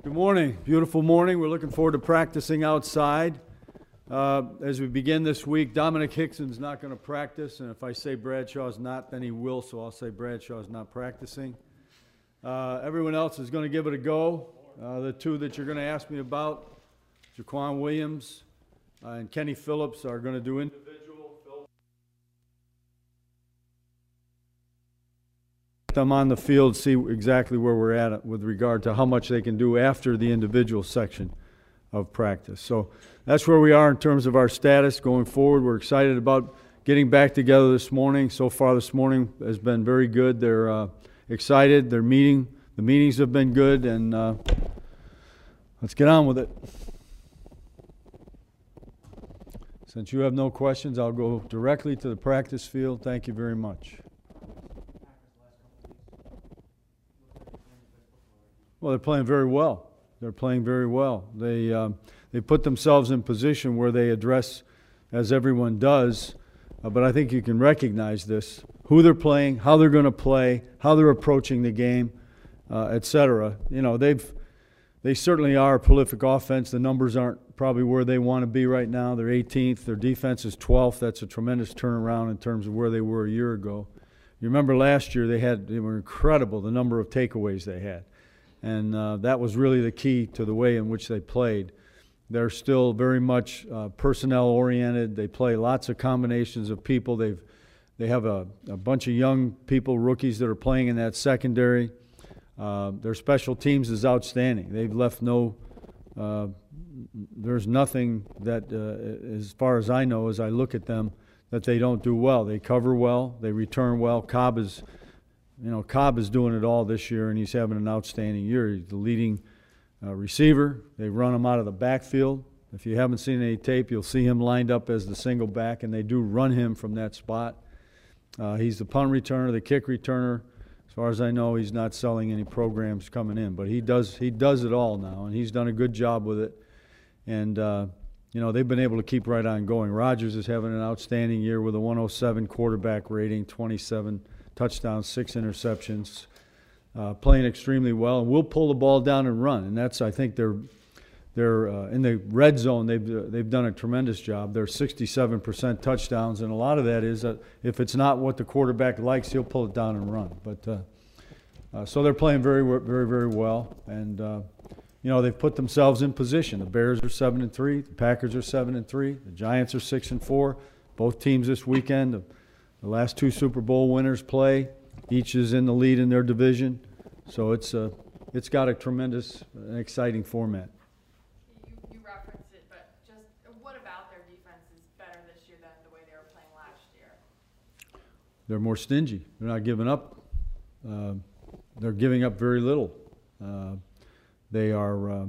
Good morning. Beautiful morning. We're looking forward to practicing outside. As we begin this week, Dominic Hickson's not going to practice, and if I say Bradshaw's not, then he will, so I'll say Bradshaw's not practicing. Everyone else is going to give it a go. The two that you're going to ask me about, Jaquan Williams and Kenny Phillips, are going to do individual. Them on the field, see exactly where we're at with regard to how much they can do after the individual section of practice. So that's where we are in terms of our status going forward. We're excited about getting back together this morning. So far this morning has been very good. They're excited. The meetings have been good, and let's get on with it. Since you have no questions, I'll go directly to the practice field. Thank you very much. Well, they're playing very well. They're playing very well. They put themselves in position where they address, as everyone does, but I think you can recognize this, who they're playing, how they're going to play, how they're approaching the game, etc. You know, they certainly are a prolific offense. The numbers aren't probably where they want to be right now. They're 18th. Their defense is 12th. That's a tremendous turnaround in terms of where they were a year ago. You remember last year they were incredible, the number of takeaways they had. And that was really the key to the way in which they played. They're still very much personnel-oriented. They play lots of combinations of people. They have a bunch of young people, rookies, that are playing in that secondary. Their special teams is outstanding. They've left there's nothing that, as far as I know, as I look at them, that they don't do well. They cover well. They return well. Cobb is doing it all this year, and he's having an outstanding year. He's the leading receiver. They run him out of the backfield. If you haven't seen any tape, you'll see him lined up as the single back, and they do run him from that spot. He's the punt returner, the kick returner. As far as I know, he's not selling any programs coming in, but he does it all now, and he's done a good job with it. And they've been able to keep right on going. Rodgers is having an outstanding year with a 107 quarterback rating, 27 touchdowns, 6 interceptions, playing extremely well, and we'll pull the ball down and run. And that's, I think, they're in the red zone. They've done a tremendous job. They're 67% touchdowns, and a lot of that is that if it's not what the quarterback likes, he'll pull it down and run. But so they're playing very, very, very well, and they've put themselves in position. The Bears are 7-3, the Packers are 7-3, the Giants are 6-4. Both teams this weekend. The last two Super Bowl winners play. Each is in the lead in their division. So it's got a tremendous and exciting format. You referenced it, but just what about their defense is better this year than the way they were playing last year? They're more stingy. They're not giving up. They're giving up very little. They are,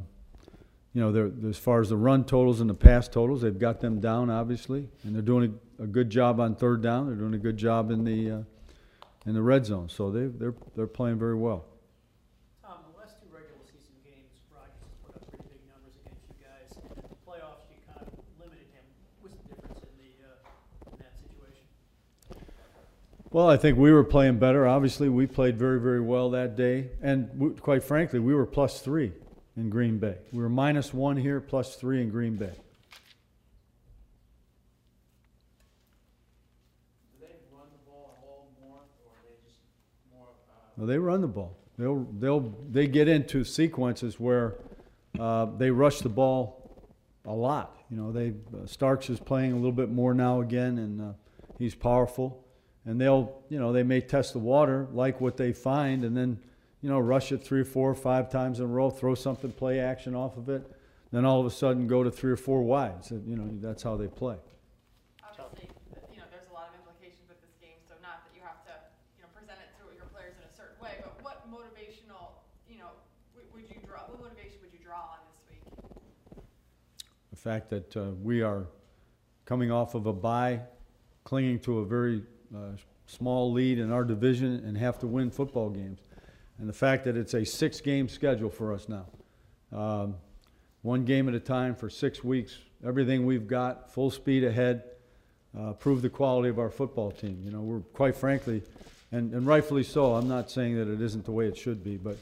as far as the run totals and the pass totals, they've got them down, obviously, and they're doing a good job on third down. They're doing a good job in the red zone. So they're playing very well. Tom, the last two regular season games, Rodgers has put up pretty big numbers against you guys. In the playoffs, you kind of limited him. What's the difference in that situation? Well, I think we were playing better. Obviously, we played very, very well that day, and quite frankly, we were +3 in Green Bay. We were -1 here, +3 in Green Bay. Well, they run the ball. They get into sequences where they rush the ball a lot. Starks is playing a little bit more now again, and he's powerful. And they may test the water, like what they find, and then rush it 3 or 4 or 5 times in a row, throw something play action off of it, then all of a sudden go to 3 or 4 wides. That's how they play. Obviously, there's a lot of implications with this game, so not that you have to, present it to your players in a certain way, but what motivational, what motivation would you draw on this week? The fact that we are coming off of a bye, clinging to a very small lead in our division, and have to win football games. And the fact that it's a 6-game schedule for us now. 1 game at a time for 6 weeks. Everything we've got, full speed ahead, prove the quality of our football team. We're quite frankly, and rightfully so, I'm not saying that it isn't the way it should be, but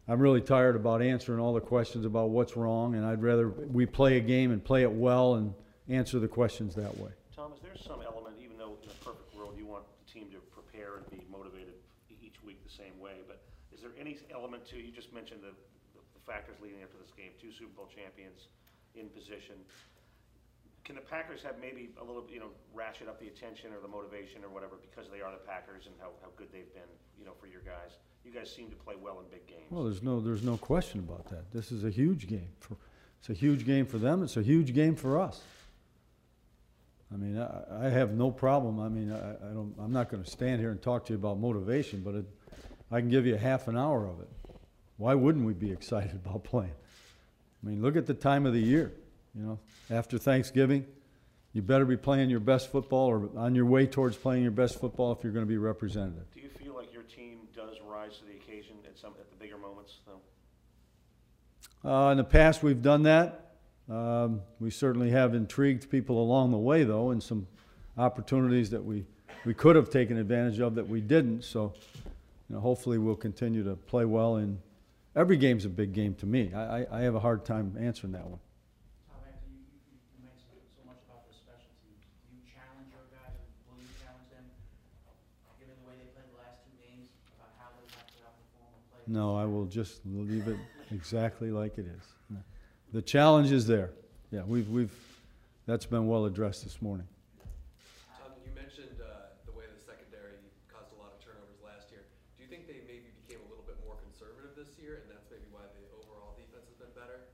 I'm really tired about answering all the questions about what's wrong, and I'd rather we play a game and play it well and answer the questions that way. Tom, is there some element, even though in a perfect world you want the team to prepare and be motivated each week the same way, but is there any element to, you just mentioned the factors leading up to this game, 2 Super Bowl champions in position. Can the Packers have maybe a little, ratchet up the attention or the motivation or whatever because they are the Packers and how good they've been, for your guys? You guys seem to play well in big games. Well, there's no question about that. This is a huge game. It's a huge game for them. It's a huge game for us. I mean, I have no problem. I mean, I'm not going to stand here and talk to you about motivation, but I can give you a half an hour of it. Why wouldn't we be excited about playing? I mean, look at the time of the year. After Thanksgiving, you better be playing your best football or on your way towards playing your best football if you're going to be representative. Do you feel like your team does rise to the occasion at the bigger moments, though? In the past, we've done that. We certainly have intrigued people along the way, though, and some opportunities that we could have taken advantage of that we didn't. So, hopefully we'll continue to play well. And every game's a big game to me. I have a hard time answering that one. Tom, after you mentioned so much about the special teams, do you challenge your guys, or will you challenge them, given the way they played the last 2 games, about how they have to outperform and play? No, I will just leave it exactly like it is. The challenge is there. Yeah, that's been well addressed this morning. Tom, you mentioned the way the secondary caused a lot of turnovers last year. Do you think they maybe became a little bit more conservative this year, and that's maybe why the overall defense has been better?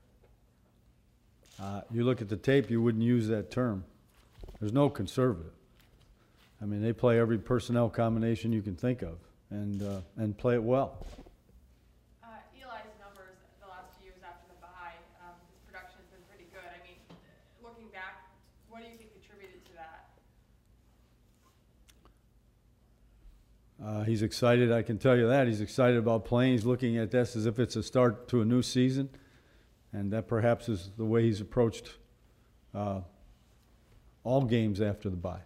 You look at the tape, you wouldn't use that term. There's no conservative. I mean, they play every personnel combination you can think of and play it well. Eli's numbers the last few years after the bye, his production has been pretty good. I mean, looking back, what do you think contributed to that? He's excited, I can tell you that. He's excited about playing. He's looking at this as if it's a start to a new season. And that perhaps is the way he's approached all games after the bye.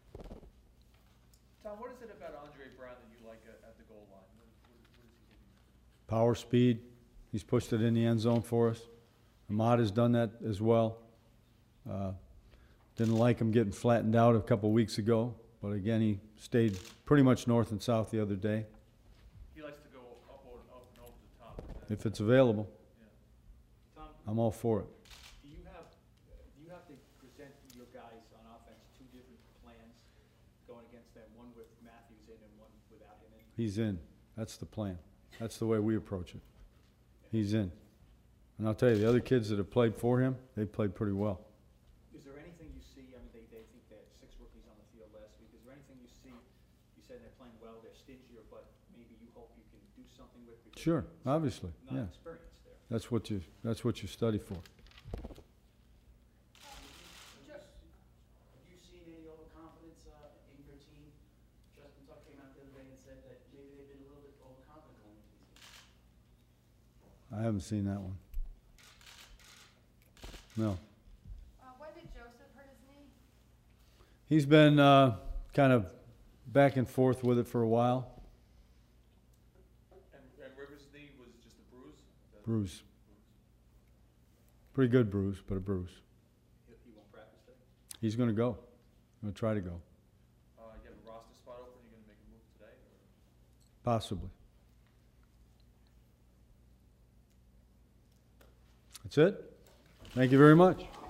Tom, what is it about Andre Brown that you like at the goal line? What does he give you? Power, speed. He's pushed it in the end zone for us. Ahmad has done that as well. Didn't like him getting flattened out a couple weeks ago, but again, he stayed pretty much north and south the other day. He likes to go up and over the top. If it's available, Tom, I'm all for it. do you have to present your guys on offense 2 different plans going against them, one with Matthews in and one without him in? He's in. That's the plan. That's the way we approach it. He's in. And I'll tell you, the other kids that have played for him, they played pretty well. Is there anything you see, I mean, they think they had 6 rookies on the field last week, is there anything you see, you said they're playing well, they're stingier, but maybe you hope you can do something with? Because Sure, you're obviously, not yeah. experienced there. That's what you study for. Have you seen any overconfidence in your team? Justin Tuck came out the other day and said that maybe they've been a little bit overconfident going into these games. I haven't seen that one. No. When did Joseph hurt his knee? He's been kind of back and forth with it for a while. And Rivers' knee was just a bruise? Bruise. Pretty good bruise, but a bruise. He won't practice today? He's going to go. Going to try to go. You have a roster spot open, you're going to make a move today? Or? Possibly. That's it. Thank you very much.